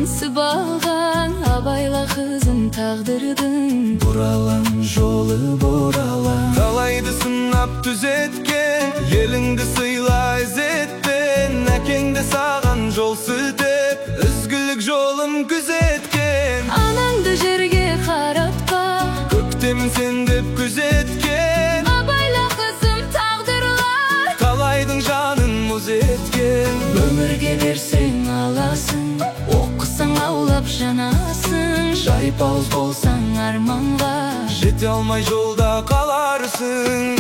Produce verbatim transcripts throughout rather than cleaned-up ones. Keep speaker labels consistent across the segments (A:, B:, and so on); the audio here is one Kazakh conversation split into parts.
A: сыбалған, абайла қызым тағдырдың.
B: Бұралаң жолы бұралаң, талайды сынап түзеткен, еліңді сыйла ізетпен, әкеңді саған жол сілтеп, үзгілік жолын күзеткен.
A: Анаңды жерге қаратпа,
B: көктем сен деп күзеткен,
A: абайла қызым тағдырлар,
B: талайдың жанын мұз еткен.
A: Өмірге берсең аласың, оқысаң аулап жанасың, жайпауыз болсаң арманға,
B: жете алмай жолда қаларсың.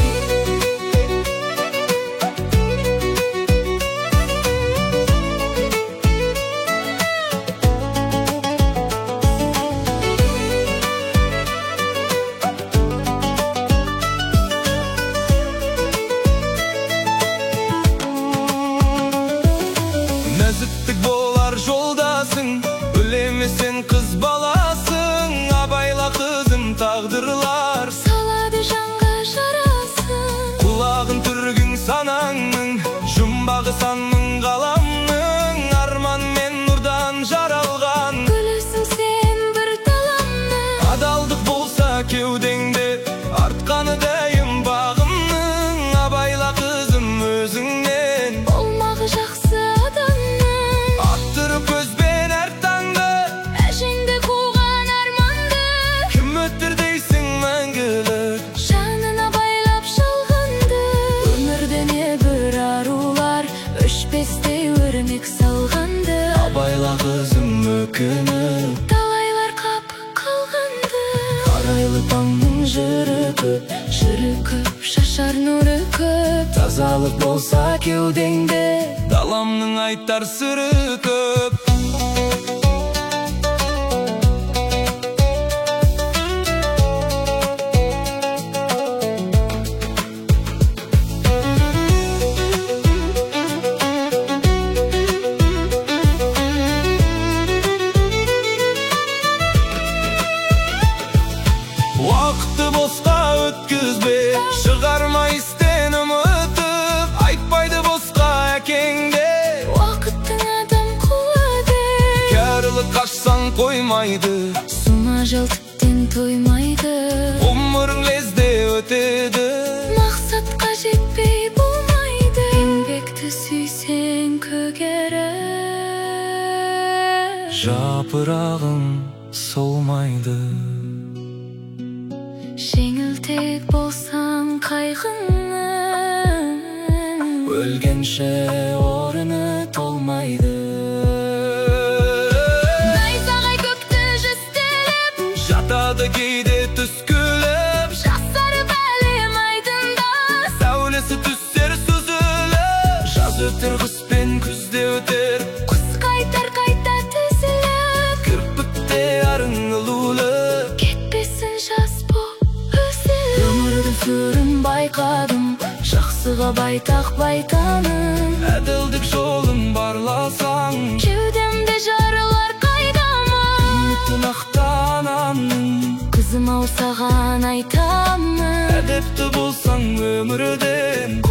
B: Нәзіктік болар жолдасың, білемесен қыз баласың, абайла қызым тағдырлар,
A: салады жанға жарасың.
B: құлағын түргің санаңның, жұмбағы санның қаламның, арман мен нұрдан жаралған,
A: Гүлісің сен бір таламның,
B: адалдық болса кеудеңде, артқаны дәйім бағымның, абайла қызым өзіңнен,
A: болмағы жақсы адамның.
B: аттырып көзбен әр таңды,
A: Әжеңді қуған арманды,
B: кім өттір дейсің мәңгілік,
A: жанына байлап шалғанды. Өмірде небір арулар, өшпестей өрнек салғанды,
B: абайла қызым өкініп,
A: талайлар қапы қалғанды.
B: арайлы таңның жыры көп,
A: Жыры көп, шашар нұры көп,
B: тазалық болса кеудеңде, даламның айтар сыры көп. Уақытты босқа өткізбе, шығарма істен ұмытып, айтпайды босқа әкеңде,
A: уақыттың адам құлады.
B: кәрілік қашсаң қоймайды,
A: Сума жалтықтен тоймайды,
B: ғұмырың лезде өтеді,
A: мақсатқа жетпей болмайды. Еңбекті сүйсең көгеріп,
B: жапырағың солмайды.
A: жеңілтек болсаң қайғыңның,
B: Өлгенше орыны толмайды.
A: найзағай көкті жүзтеліп,
B: Жатады кейде түс күліп,
A: жасарып әлем айдында,
B: сәулесі түстер сүзіліп, жаз өтер қыс пен күзде өтер,
A: құс қайтар қайта түзіліп,
B: кірпікте арың ылулы,
A: кетпесін жас боп үзіліп. Өмірдің сырын байқадым, жақсыға байтақ байтаным,
B: әділдік жолын барласаң,
A: кеудемде жарылар қайдамын.
B: үмітін ақтанамын,
A: Қызым ау саған айтамын,
B: әдепті болсаң өмірден,